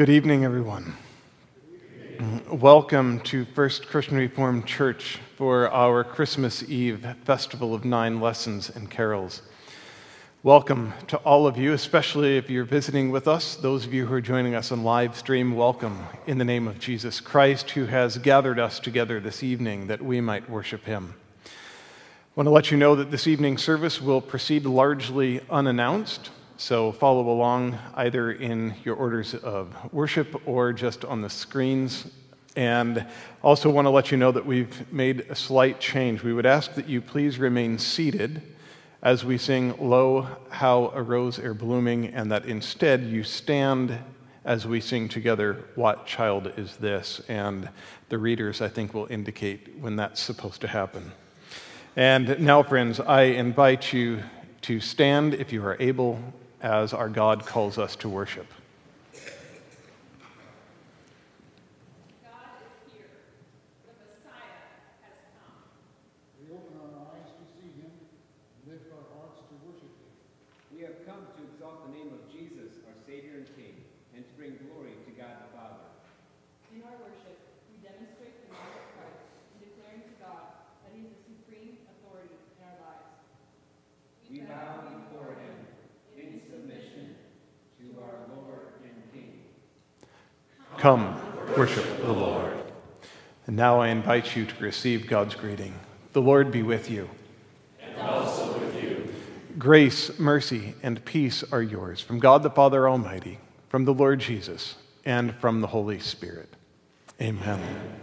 Good evening, everyone. Welcome to First Christian Reformed Church for our Christmas Eve Festival of 9 Lessons and Carols. Welcome to all of you, especially if you're visiting with us. Those of you who are joining us on live stream, welcome in the name of Jesus Christ, who has gathered us together this evening that we might worship him. I want to let you know that this evening's service will proceed largely unannounced. So follow along either in your orders of worship or just on the screens. And also want to let you know that we've made a slight change. We would ask that you please remain seated as we sing Lo, How a Rose Ere Blooming, and that instead you stand as we sing together, What Child Is This? And the readers, I think, will indicate when that's supposed to happen. And now, friends, I invite you to stand if you are able, as our God calls us to worship. God is here. The Messiah has come. We open our eyes to see him and lift our hearts to worship him. We have come to exalt the name of Jesus, our Savior and King, and to bring glory to God the Father. In our worship, we demonstrate the love of Christ in declaring to God that he is the supreme authority in our lives. We bow before him in submission to our Lord and King. Come, worship the Lord. And now I invite you to receive God's greeting. The Lord be with you. And also with you. Grace, mercy, and peace are yours from God the Father Almighty, from the Lord Jesus, and from the Holy Spirit. Amen.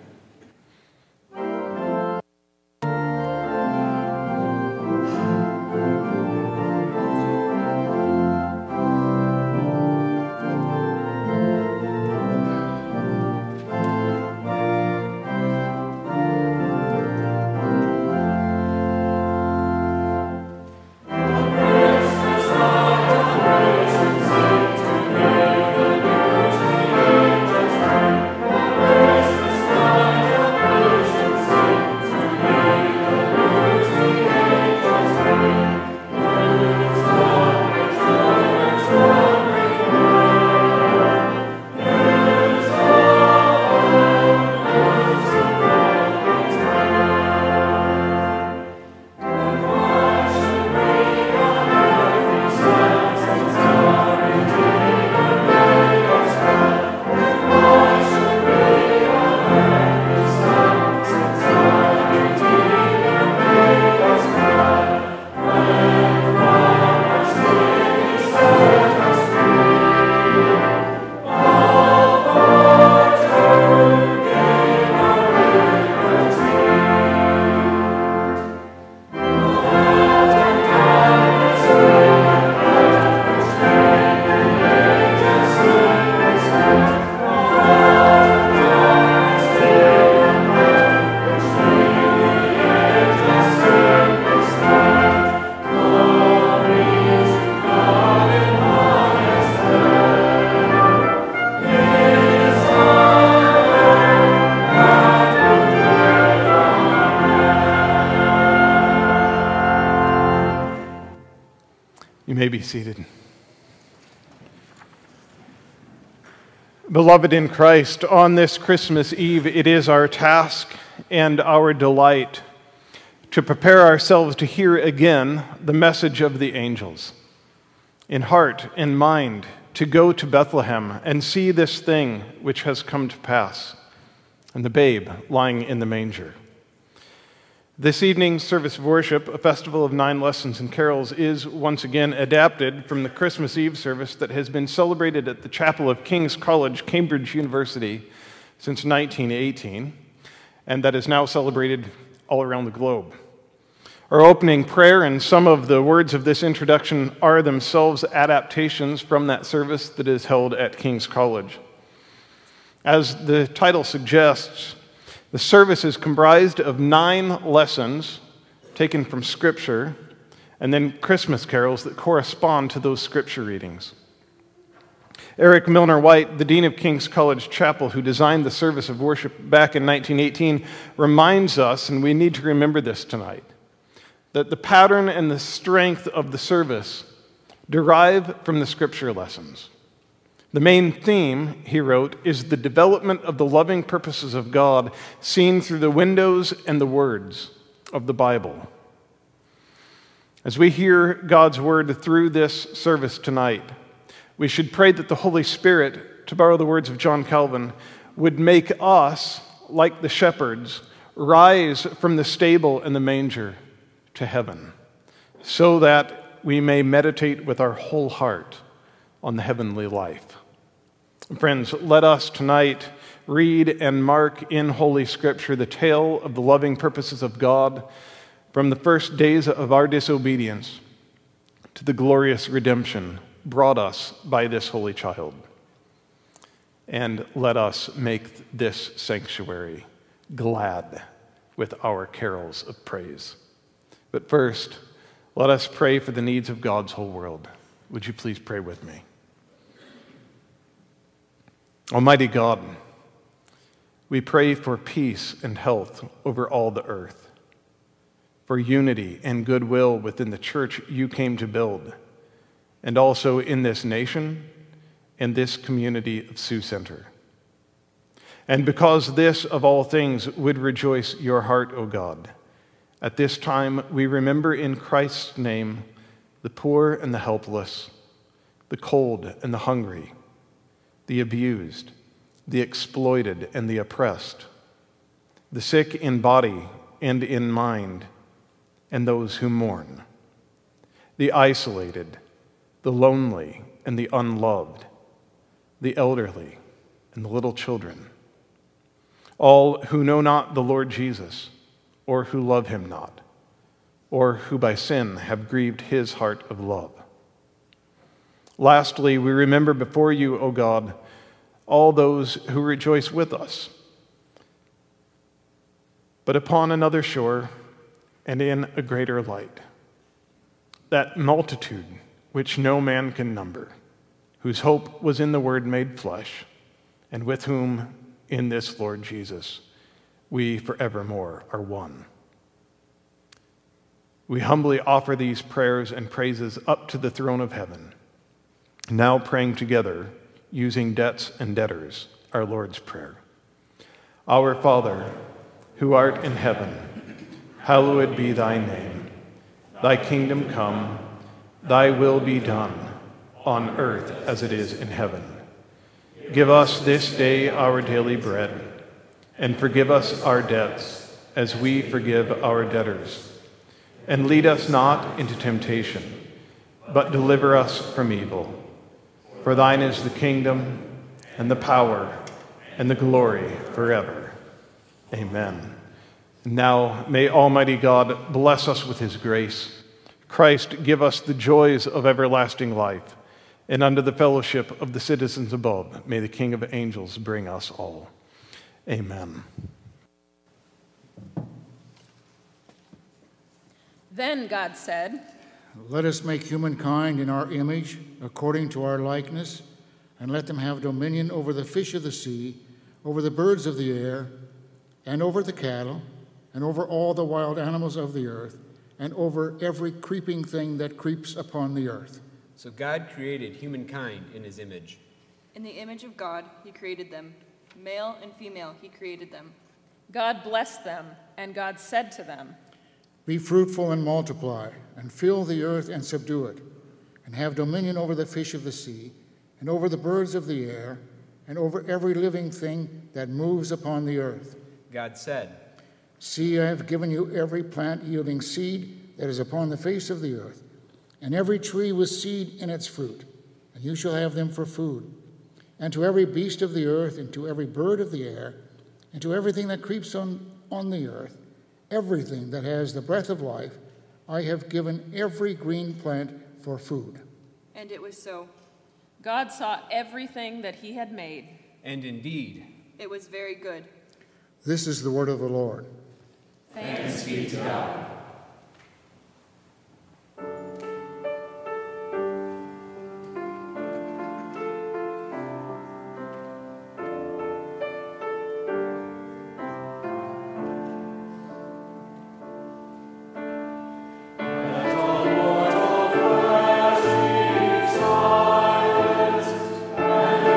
You may be seated. Beloved in Christ, on this Christmas Eve, it is our task and our delight to prepare ourselves to hear again the message of the angels. In heart and mind, to go to Bethlehem and see this thing which has come to pass, and the babe lying in the manger. This evening's service of worship, a festival of 9 lessons and carols, is once again adapted from the Christmas Eve service that has been celebrated at the chapel of King's College, Cambridge University, since 1918, and that is now celebrated all around the globe. Our opening prayer and some of the words of this introduction are themselves adaptations from that service that is held at King's College. As the title suggests, the service is comprised of 9 lessons taken from Scripture and then Christmas carols that correspond to those Scripture readings. Eric Milner White, the Dean of King's College Chapel, who designed the service of worship back in 1918, reminds us, and we need to remember this tonight, that the pattern and the strength of the service derive from the Scripture lessons. The main theme, he wrote, is the development of the loving purposes of God seen through the windows and the words of the Bible. As we hear God's word through this service tonight, we should pray that the Holy Spirit, to borrow the words of John Calvin, would make us, like the shepherds, rise from the stable and the manger to heaven, so that we may meditate with our whole heart on the heavenly life. Friends, let us tonight read and mark in Holy Scripture the tale of the loving purposes of God from the first days of our disobedience to the glorious redemption brought us by this holy child. And let us make this sanctuary glad with our carols of praise. But first, let us pray for the needs of God's whole world. Would you please pray with me? Almighty God, we pray for peace and health over all the earth, for unity and goodwill within the church you came to build, and also in this nation and this community of Sioux Center. And because this, of all things, would rejoice your heart, O God, at this time we remember in Christ's name the poor and the helpless, the cold and the hungry, the abused, the exploited and the oppressed, the sick in body and in mind, and those who mourn, the isolated, the lonely and the unloved, the elderly and the little children, all who know not the Lord Jesus, or who love him not, or who by sin have grieved his heart of love. Lastly, we remember before you, O God, all those who rejoice with us, but upon another shore and in a greater light, that multitude which no man can number, whose hope was in the Word made flesh, and with whom, in this Lord Jesus, we forevermore are one. We humbly offer these prayers and praises up to the throne of heaven, now praying together, using debts and debtors, our Lord's Prayer. Our Father, who art in heaven, hallowed be thy name. Thy kingdom come, thy will be done, on earth as it is in heaven. Give us this day our daily bread, and forgive us our debts as we forgive our debtors. And lead us not into temptation, but deliver us from evil. For thine is the kingdom, and the power, and the glory forever. Amen. Now may Almighty God bless us with his grace. Christ give us the joys of everlasting life. And under the fellowship of the citizens above, may the King of angels bring us all. Amen. Then God said, Let us make humankind in our image, according to our likeness, and let them have dominion over the fish of the sea, over the birds of the air, and over the cattle, and over all the wild animals of the earth, and over every creeping thing that creeps upon the earth. So God created humankind in his image. In the image of God, he created them. Male and female, he created them. God blessed them, and God said to them, Be fruitful and multiply, and fill the earth and subdue it, and have dominion over the fish of the sea, and over the birds of the air, and over every living thing that moves upon the earth. God said, See, I have given you every plant yielding seed that is upon the face of the earth, and every tree with seed in its fruit, and you shall have them for food. And to every beast of the earth, and to every bird of the air, and to everything that creeps on the earth, everything that has the breath of life, I have given every green plant for food. And it was so. God saw everything that he had made. and indeed, It was very good. This is the word of the Lord. Thanks be to God. And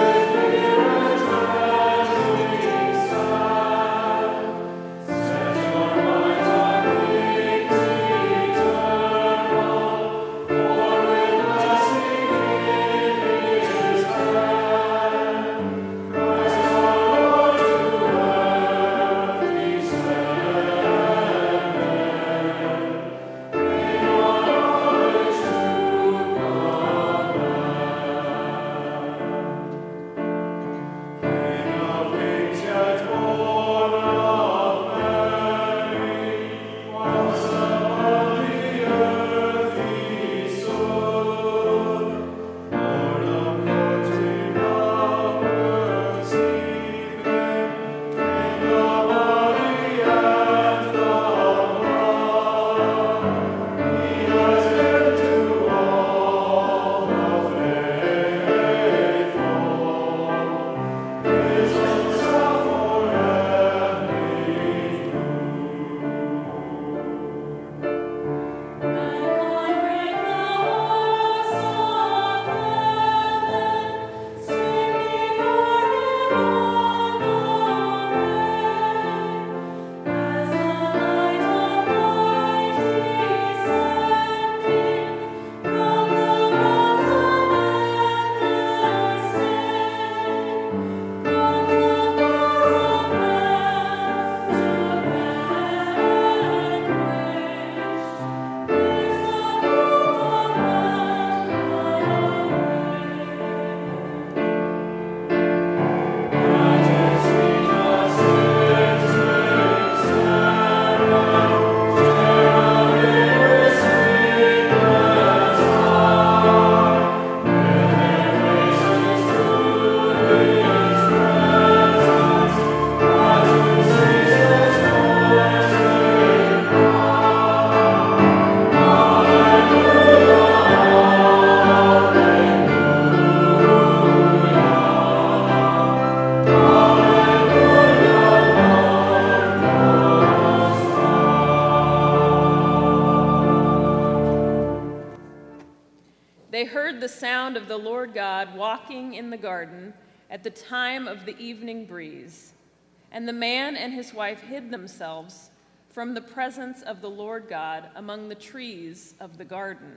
They heard the sound of the Lord God walking in the garden at the time of the evening breeze. And the man and his wife hid themselves from the presence of the Lord God among the trees of the garden.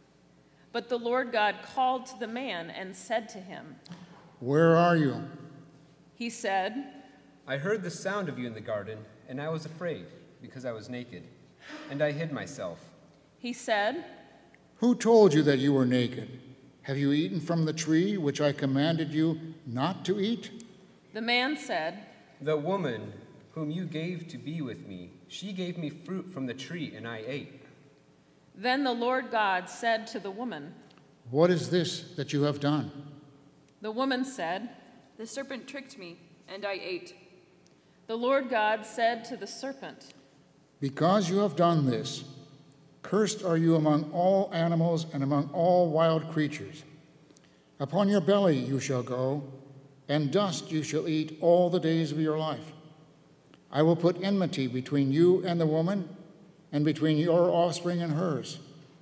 But the Lord God called to the man and said to him, "Where are you?" He said, I heard the sound of you in the garden, and I was afraid, because I was naked, and I hid myself. He said, "Who told you that you were naked? Have you eaten from the tree which I commanded you not to eat?" The man said, The woman whom you gave to be with me, she gave me fruit from the tree, and I ate. Then the Lord God said to the woman, "What is this that you have done?" The woman said, The serpent tricked me, and I ate. The Lord God said to the serpent, "Because you have done this, cursed are you among all animals and among all wild creatures. Upon your belly you shall go, and dust you shall eat all the days of your life. I will put enmity between you and the woman, and between your offspring and hers.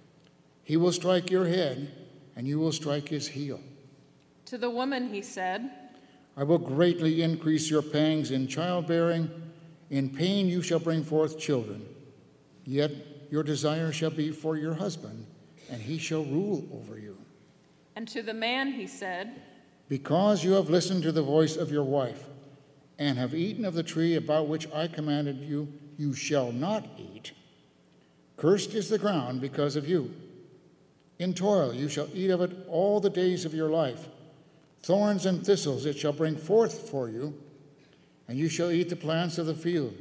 He will strike your head, and you will strike his heel." To the woman he said, "I will greatly increase your pangs in childbearing. In pain you shall bring forth children. Yet your desire shall be for your husband, and he shall rule over you." And to the man he said, "Because you have listened to the voice of your wife, and have eaten of the tree about which I commanded you, you shall not eat. Cursed is the ground because of you. In toil you shall eat of it all the days of your life. Thorns and thistles it shall bring forth for you, and you shall eat the plants of the field.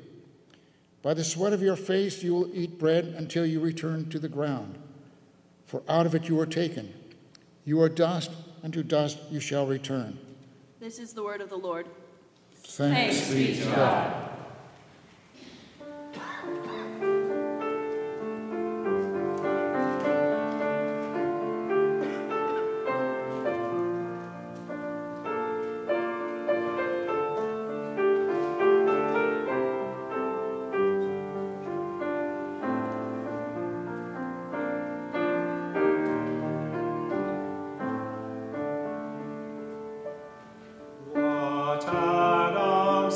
By the sweat of your face you will eat bread until you return to the ground, for out of it you were taken. You are dust, and to dust you shall return." This is the word of the Lord. Thanks be to God. What Adam's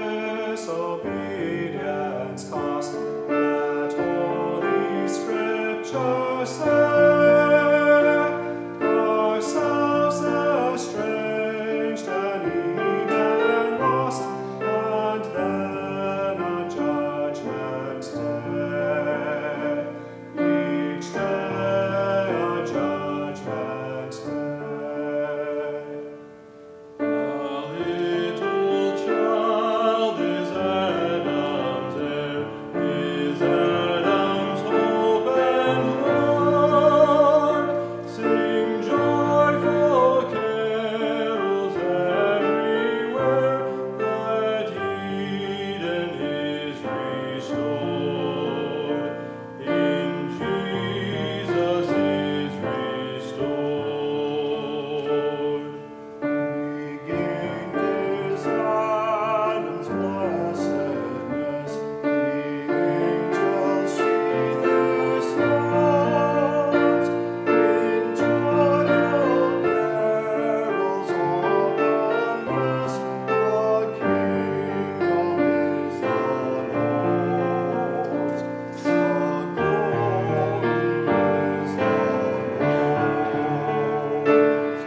disobedience cost, that Holy Scripture say, ourselves estranged and even lost, and then on Judgment Day, each day a Judgment Day. A little child is Adam's heir, is Adam's hope and Lord. Sing joyful carols everywhere, that Eden is restored. In Jesus is restored. Regained is Adam's blessedness, the angels sheathe their stars. In joyful carols all confess, the kingdom is the Lord's, the glory is the Lord's.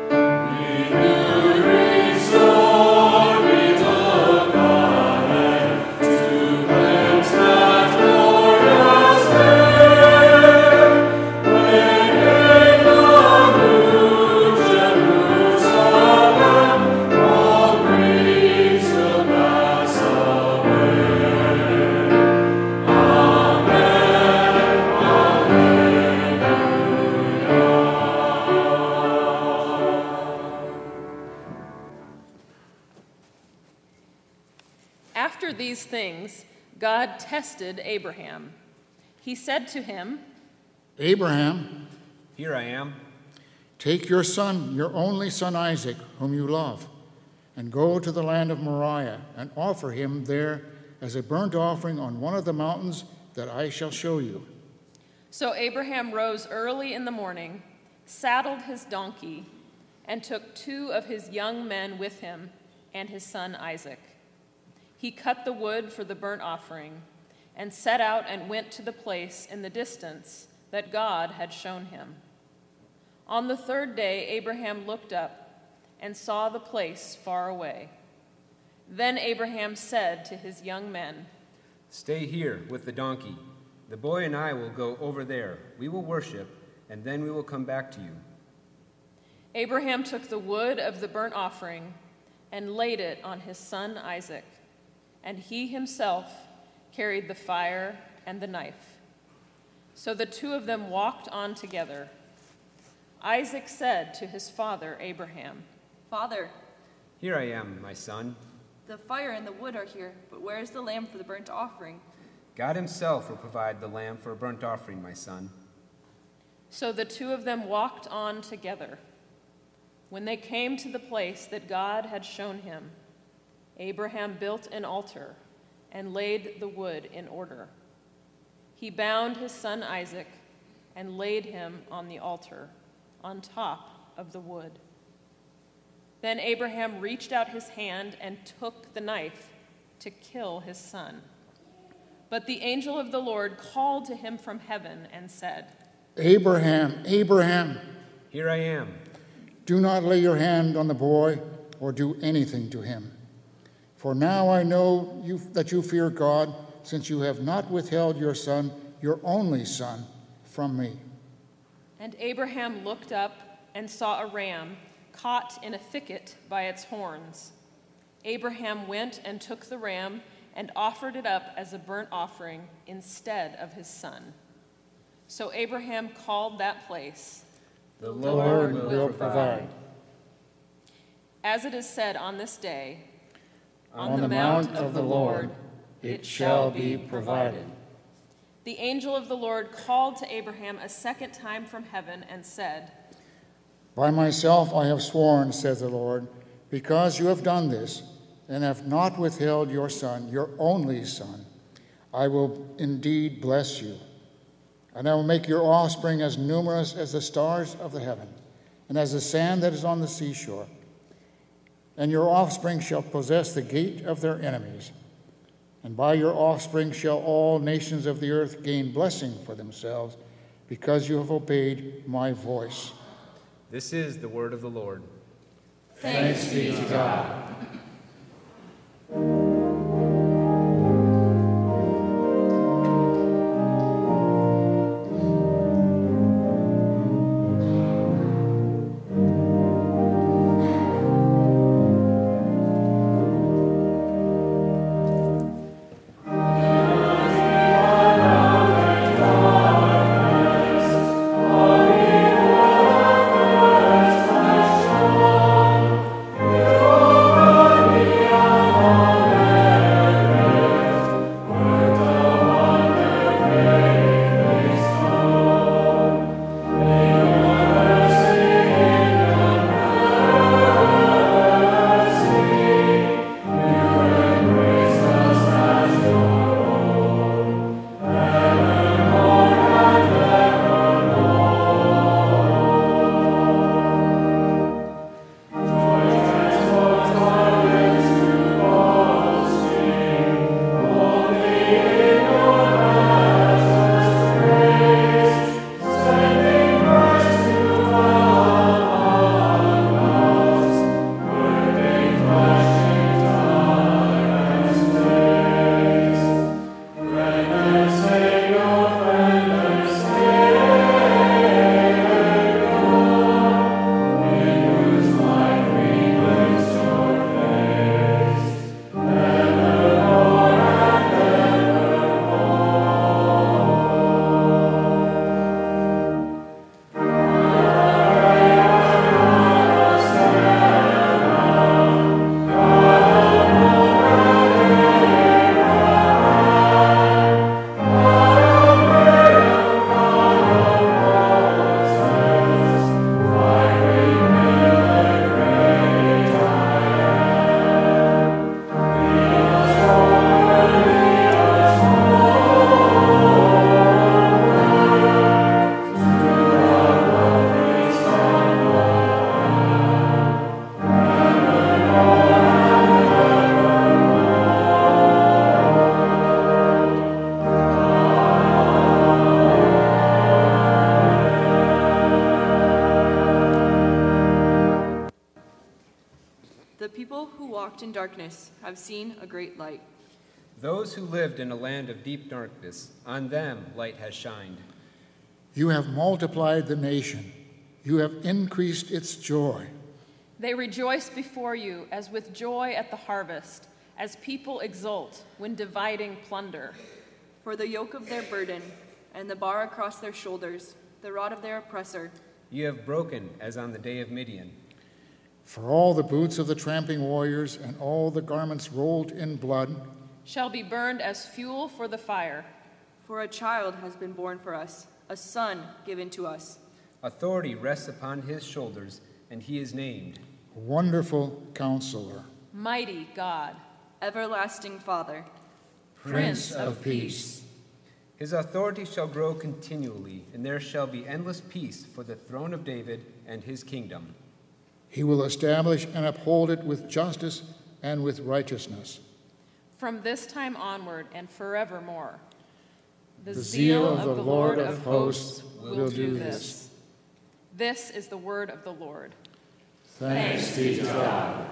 After these things, God tested Abraham. He said to him, "Abraham, Here I am. take your son, your only son Isaac, whom you love, and go to the land of Moriah and offer him there as a burnt offering on one of the mountains that I shall show you." So Abraham rose early in the morning, saddled his donkey, and took 2 of his young men with him and his son Isaac. He cut the wood for the burnt offering and set out and went to the place in the distance that God had shown him. On the 3rd day, Abraham looked up and saw the place far away. Then Abraham said to his young men, "Stay here with the donkey. The boy and I will go over there. We will worship, and then we will come back to you." Abraham took the wood of the burnt offering and laid it on his son Isaac, and he himself carried the fire and the knife. So the 2 of them walked on together. Isaac said to his father Abraham, Father, "Here I am, my son." the fire and the wood are here, but where is the lamb for the burnt offering? "God himself will provide the lamb for a burnt offering, my son." So the 2 of them walked on together. When they came to the place that God had shown him, Abraham built an altar and laid the wood in order. He bound his son Isaac and laid him on the altar, on top of the wood. Then Abraham reached out his hand and took the knife to kill his son. But the angel of the Lord called to him from heaven and said, Abraham, Abraham, "Here I am." do not lay your hand on the boy or do anything to him. For now I know that you fear God, since you have not withheld your son, your only son, from me. And Abraham looked up and saw a ram caught in a thicket by its horns. Abraham went and took the ram and offered it up as a burnt offering instead of his son. So Abraham called that place, The Lord will provide. as it is said on this day, On the mount of the Lord it shall be provided. The angel of the Lord called to Abraham a second time from heaven and said, By myself I have sworn, says the Lord, because you have done this and have not withheld your son, your only son, I will indeed bless you. And I will make your offspring as numerous as the stars of the heaven and as the sand that is on the seashore. And your offspring shall possess the gate of their enemies. And by your offspring shall all nations of the earth gain blessing for themselves, because you have obeyed my voice. This is the word of the Lord. Thanks be to God. You walked in darkness have seen a great light. Those who lived in a land of deep darkness, on them light has shined. You have multiplied the nation. You have increased its joy. They rejoice before you as with joy at the harvest, as people exult when dividing plunder. For the yoke of their burden and the bar across their shoulders, the rod of their oppressor, You have broken as on the day of Midian. For all the boots of the tramping warriors and all the garments rolled in blood shall be burned as fuel for the fire. For a child has been born for us, a son given to us. Authority rests upon his shoulders, and he is named Wonderful Counselor, Mighty God, Everlasting Father, Prince of Peace. His authority shall grow continually, and there shall be endless peace for the throne of David and his kingdom. He will establish and uphold it with justice and with righteousness. from this time onward and forevermore. The zeal of the Lord of hosts will do this. This is the word of the Lord. Thanks be to God.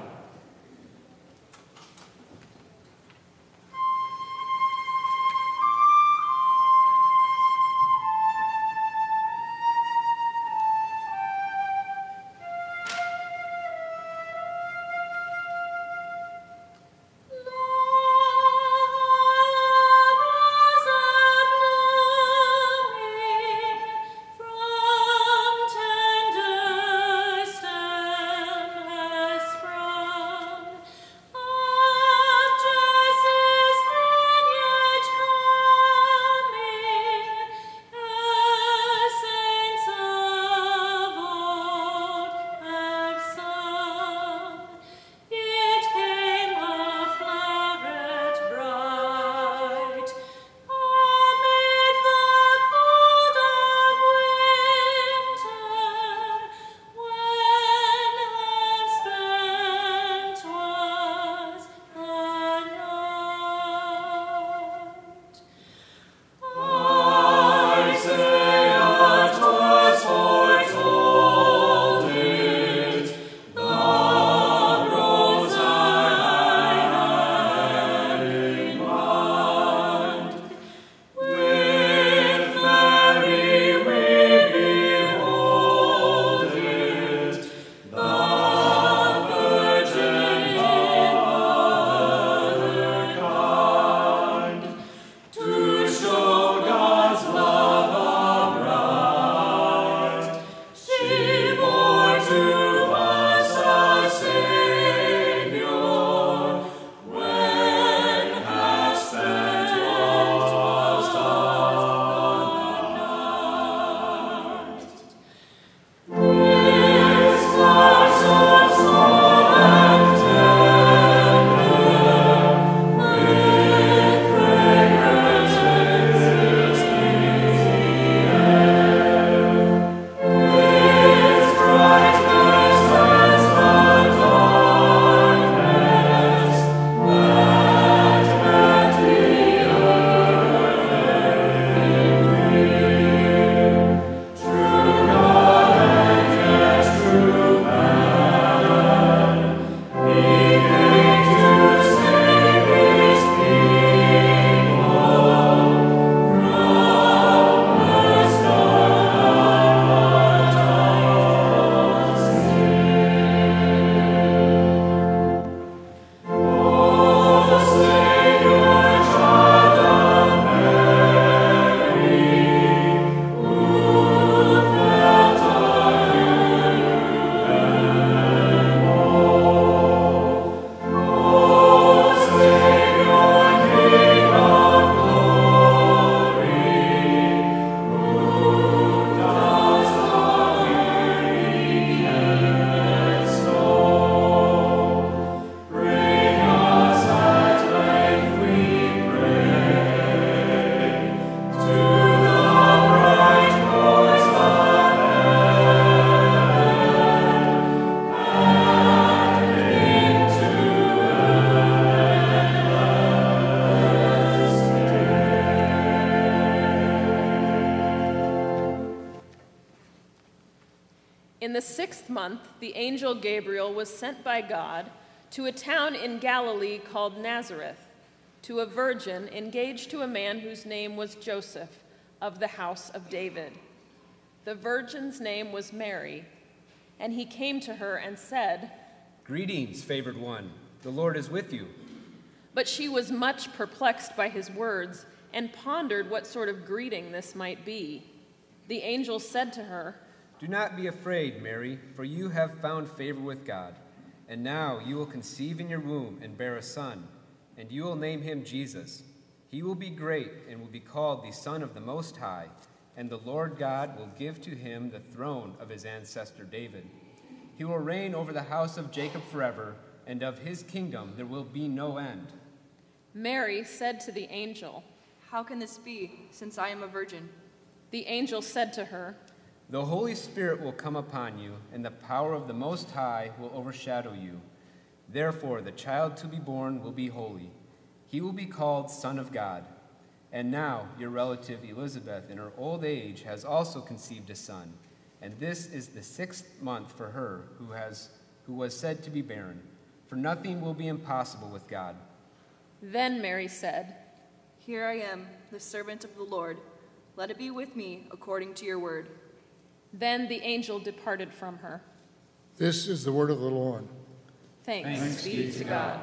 In the 6th month, the angel Gabriel was sent by God to a town in Galilee called Nazareth, to a virgin engaged to a man whose name was Joseph, of the house of David. The virgin's name was Mary, and he came to her and said, "Greetings, favored one. The Lord is with you." But she was much perplexed by his words and pondered what sort of greeting this might be. The angel said to her, "Do not be afraid, Mary, for you have found favor with God. And now you will conceive in your womb and bear a son, and you will name him Jesus. He will be great and will be called the Son of the Most High, and the Lord God will give to him the throne of his ancestor David. He will reign over the house of Jacob forever, and of his kingdom there will be no end." Mary said to the angel, How can this be, since I am a virgin? The angel said to her, "The Holy Spirit will come upon you, and the power of the Most High will overshadow you. Therefore, the child to be born will be holy. He will be called Son of God. And now your relative Elizabeth, in her old age, has also conceived a son, and this is the 6th month for her who was said to be barren. For nothing will be impossible with God." Then Mary said, Here I am, the servant of the Lord. Let it be with me according to your word. Then the angel departed from her. This is the word of the Lord. Thanks be to God.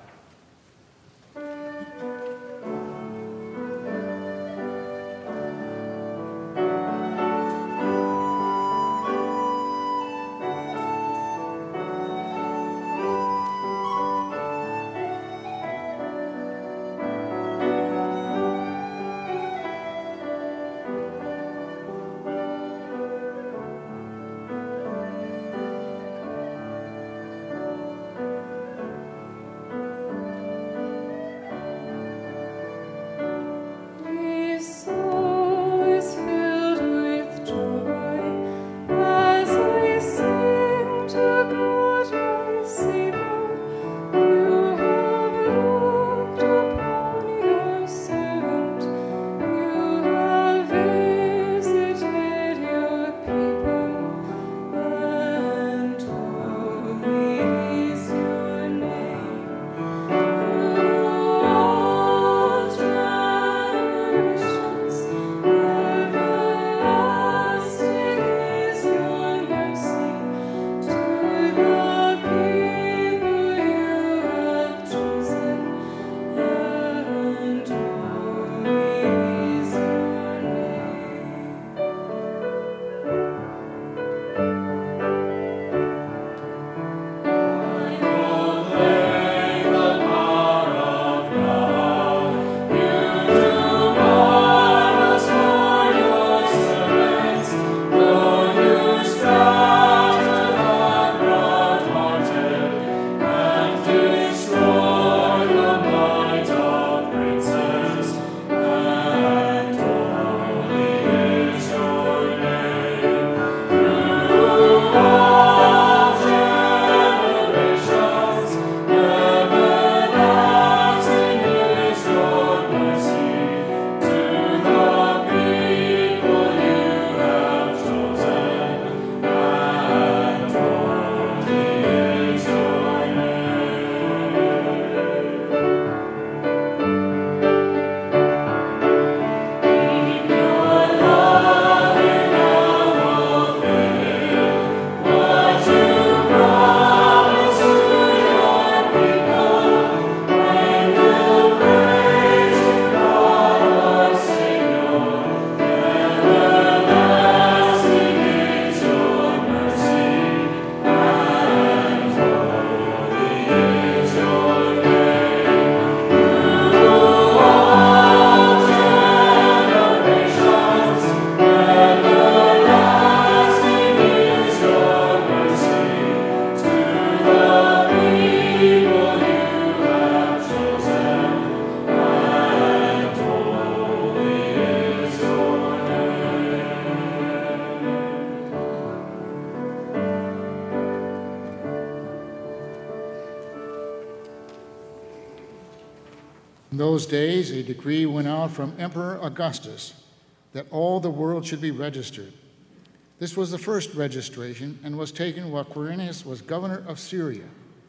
In those days, a decree went out from Emperor Augustus that all the world should be registered. This was the first registration and was taken while Quirinius was governor of Syria.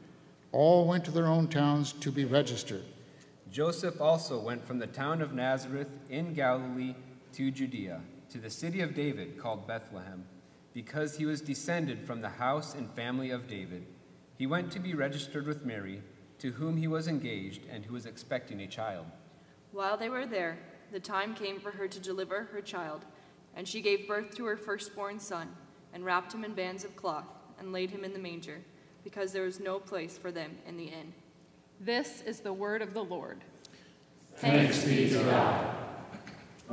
All went to their own towns to be registered. Joseph also went from the town of Nazareth in Galilee to Judea, to the city of David called Bethlehem, because he was descended from the house and family of David. He went to be registered with Mary, to whom he was engaged and who was expecting a child. While they were there, the time came for her to deliver her child, and she gave birth to her firstborn son, and wrapped him in bands of cloth, and laid him in the manger, because there was no place for them in the inn. This is the word of the Lord. Thanks be to God.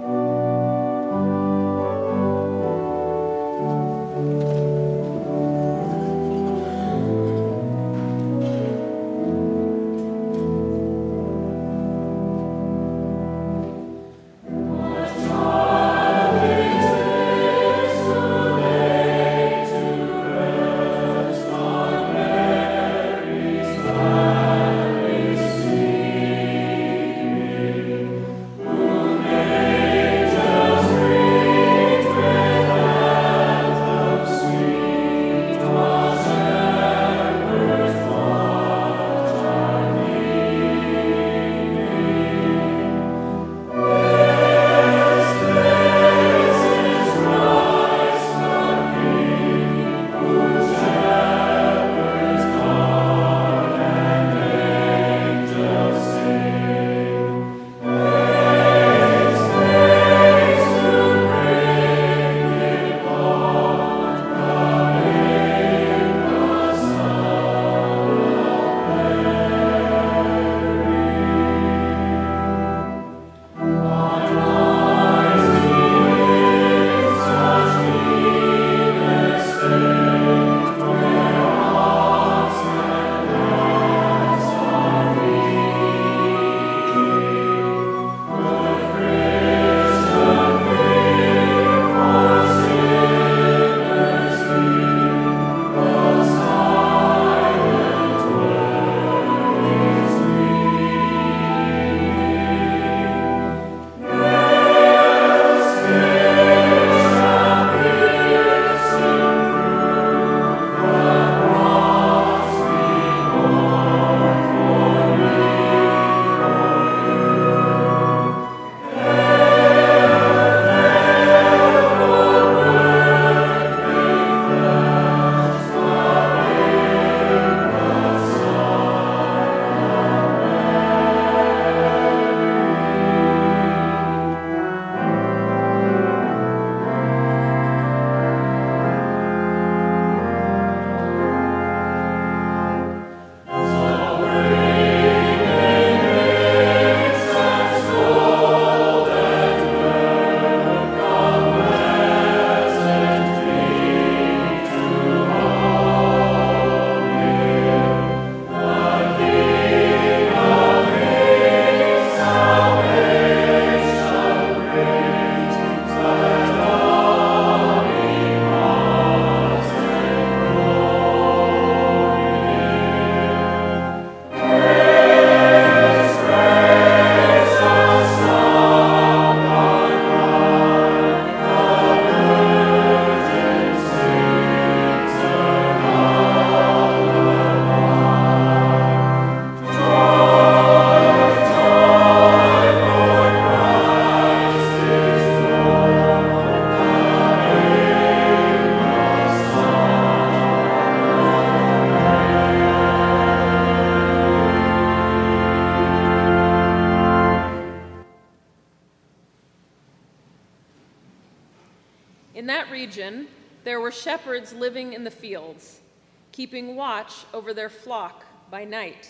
In that region, there were shepherds living in the fields, keeping watch over their flock by night.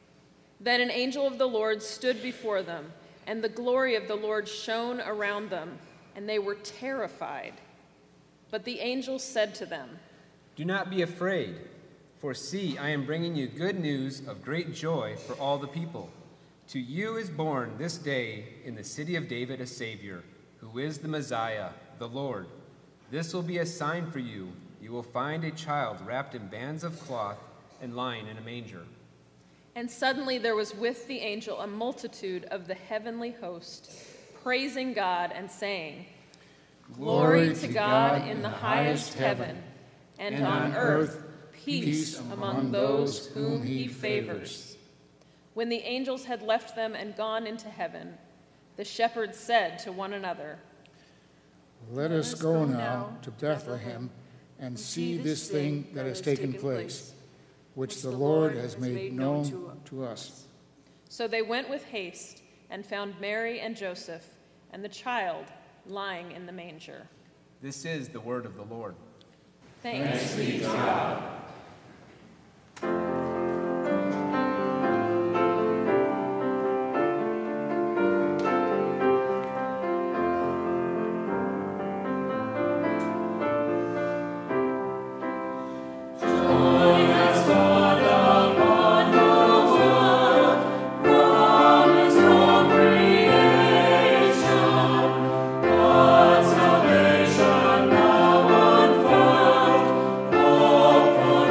Then an angel of the Lord stood before them, and the glory of the Lord shone around them, and they were terrified. But the angel said to them, "Do not be afraid, for see, I am bringing you good news of great joy for all the people. To you is born this day in the city of David a Savior, who is the Messiah, the Lord. This will be a sign for you. You will find a child wrapped in bands of cloth and lying in a manger." And suddenly there was with the angel a multitude of the heavenly host, praising God and saying, "Glory to God in the highest heaven, and on earth peace among those whom he favors. When the angels had left them and gone into heaven, the shepherds said to one another, Let us go now to Bethlehem and see this thing that has taken place, which the Lord has made known to us. So they went with haste and found Mary and Joseph and the child lying in the manger. This is the word of the Lord. Thanks be to God. Salvation now unfold, hope for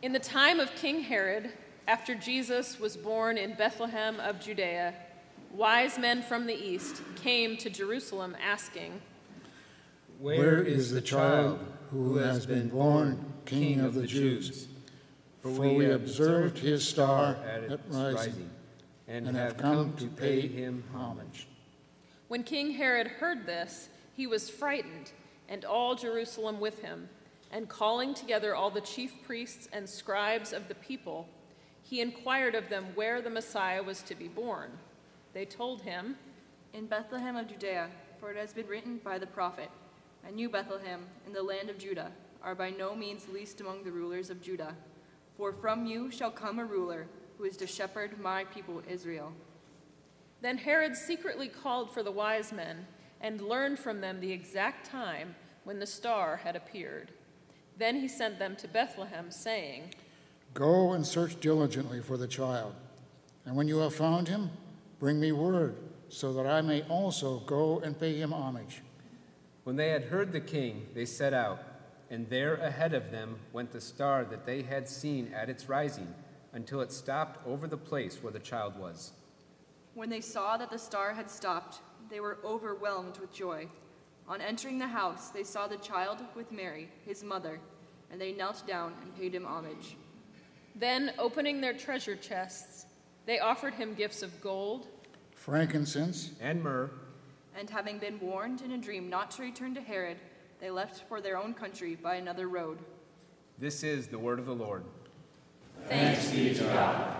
In the time of King Herod, after Jesus was born in Bethlehem of Judea, wise men from the east came to Jerusalem asking, Where is the child who has been born King of the Jews? For we observed his star at rising, and have come to pay him homage. When King Herod heard this, he was frightened, and all Jerusalem with him. And calling together all the chief priests and scribes of the people, he inquired of them where the Messiah was to be born. They told him, In Bethlehem of Judea, for it has been written by the prophet, And you, Bethlehem, in the land of Judah, are by no means least among the rulers of Judah. For from you shall come a ruler who is to shepherd my people Israel. Then Herod secretly called for the wise men and learned from them the exact time when the star had appeared. Then he sent them to Bethlehem, saying, Go and search diligently for the child, and when you have found him, bring me word, so that I may also go and pay him homage. When they had heard the king, they set out, and there ahead of them went the star that they had seen at its rising, until it stopped over the place where the child was. When they saw that the star had stopped, they were overwhelmed with joy. On entering the house, they saw the child with Mary, his mother, and they knelt down and paid him homage. Then, opening their treasure chests, they offered him gifts of gold, frankincense, and myrrh. And having been warned in a dream not to return to Herod, they left for their own country by another road. This is the word of the Lord. Thanks be to God.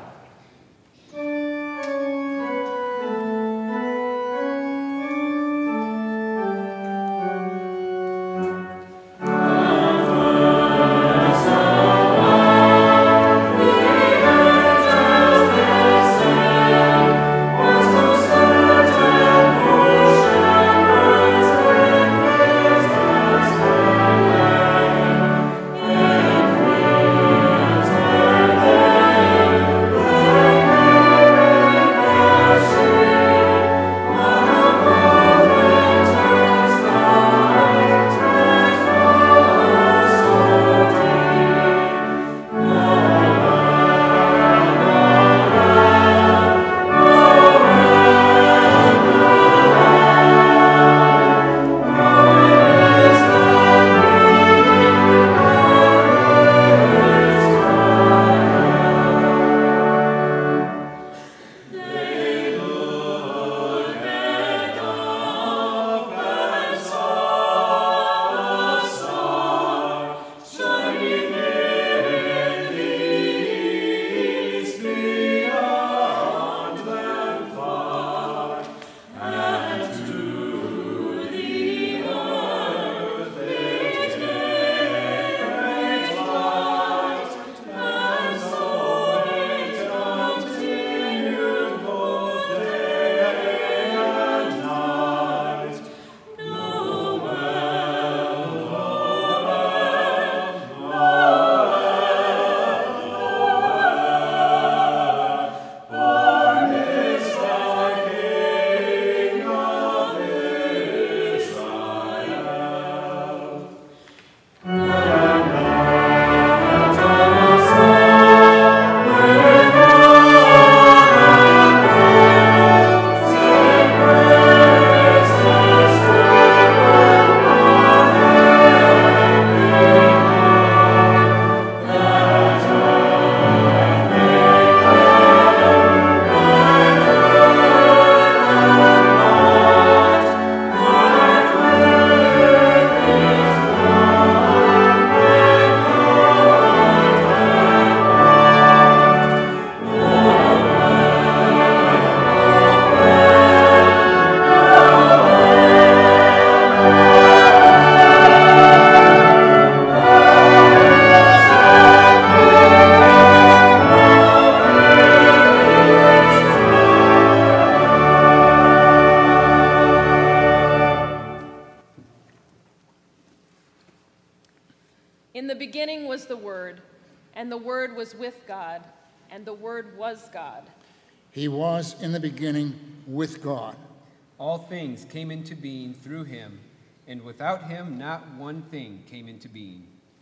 In the beginning was the Word, and the Word was with God, and the Word was God. He was in the beginning with God. All things came into being through him, and without him not one thing came into being.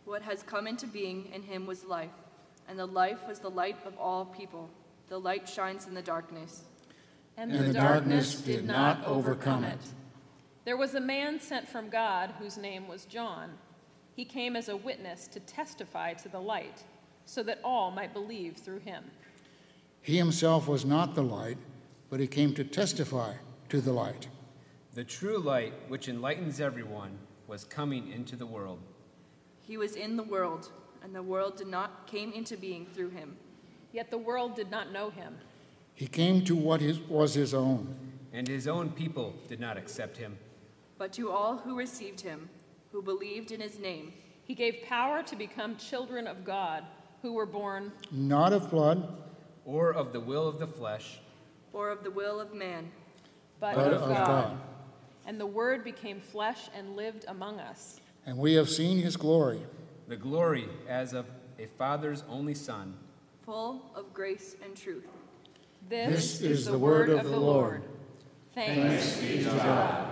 What has come into being in him was life, and the life was the light of all people. The light shines in the darkness, and the darkness did not overcome it. There was a man sent from God whose name was John. He came as a witness to testify to the light, so that all might believe through him. He himself was not the light, but he came to testify to the light. The true light, which enlightens everyone, was coming into the world. He was in the world, and the world did not came into being through him. Yet the world did not know him. He came to what was his own, And his own people did not accept him. But to all who received him, who believed in his name, He gave power to become children of God, who were born not of blood, Or of the will of the flesh, or of the will of man. but but of of God. God. And the Word became flesh and lived among us. And we have seen his glory, the glory as of a father's only son, Full of grace and truth. This is the word of the Lord. Thanks be to God.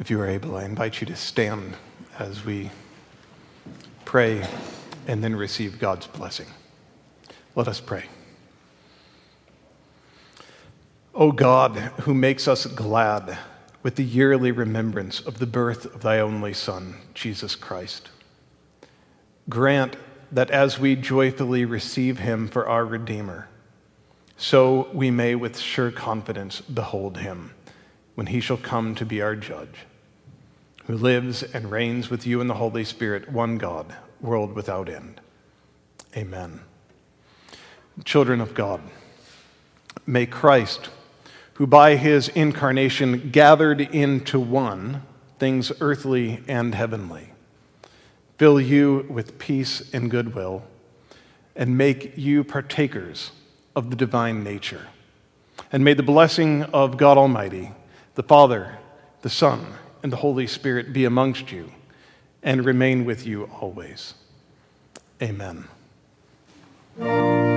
If you are able, I invite you to stand as we pray and then receive God's blessing. Let us pray. O God, who makes us glad with the yearly remembrance of the birth of thy only Son, Jesus Christ, grant that as we joyfully receive him for our Redeemer, so we may with sure confidence behold him when he shall come to be our judge, who lives and reigns with you in the Holy Spirit, one God, world without end. Amen. Children of God, may Christ, who by his incarnation gathered into one things earthly and heavenly, fill you with peace and goodwill, and make you partakers of the divine nature. And may the blessing of God Almighty, the Father, the Son, and the Holy Spirit be amongst you and remain with you always. Amen.